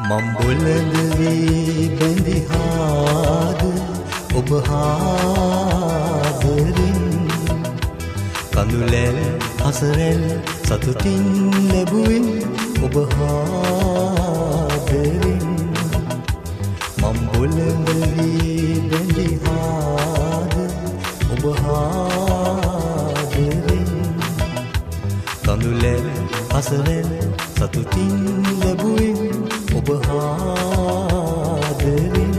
මම් බොළඳ වී බැඳි හාද ඔබ හාදරින් කඳුලැල් හසරැල් සතුටින් ලැබුවෙන් ඔබ හාදරින් මම් බොළඳ වී බැඳි හාද ඔබ හාදරින් කඳුලැල් හසරැල් සතුටින් ලැබුවෙන් ඔබ හාදරින්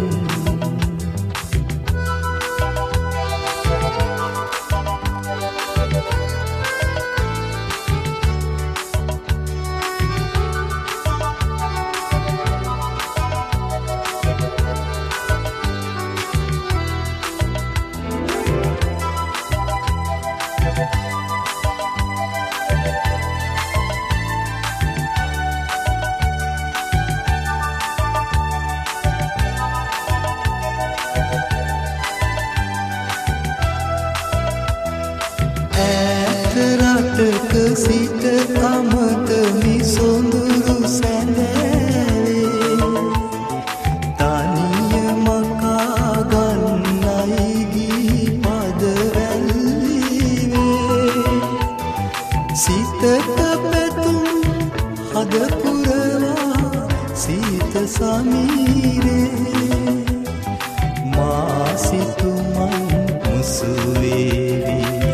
රටක සිට අමතමි සොඳුරු සැඳෑවේ තනිය මකා ගන්නයි ගී පදවැල්ලිවේ සිතට පැතුම් හද පුරවා සීත සමීරේ මා සිතුමන් මුසුවේවි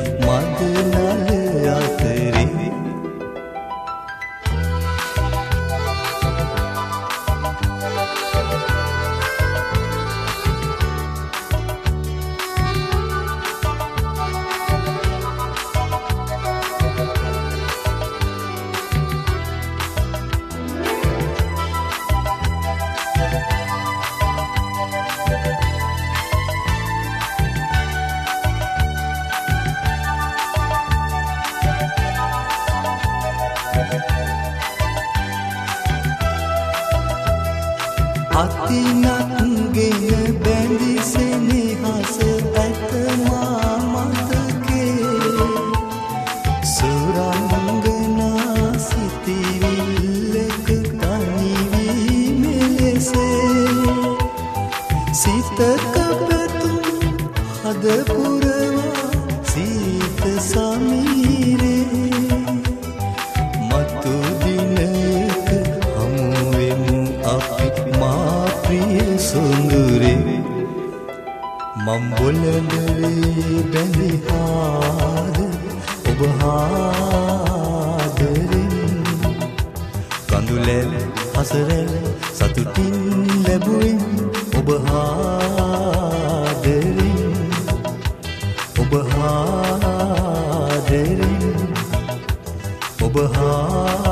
අතිනත්ගෙන බැඳි සෙනෙහස ඇත මා මතකේ සුරංගනා සිතිවිල්ලක තනිවී මෙලෙසේ සිතක පැතුම් හද පුරවා සීත සමීරේ මතු දිනක හමුවෙමු අපි මා ප්‍රිය සොඳුරේ මම් බොළඳ වී බැඳි හාද ඔබ හාදරින් කඳුලැල් හසරැල් සතුටින් ලැබුවෙන් ඔබ හාදරින් ඔබ හාදරින් ඔබ හාදරින්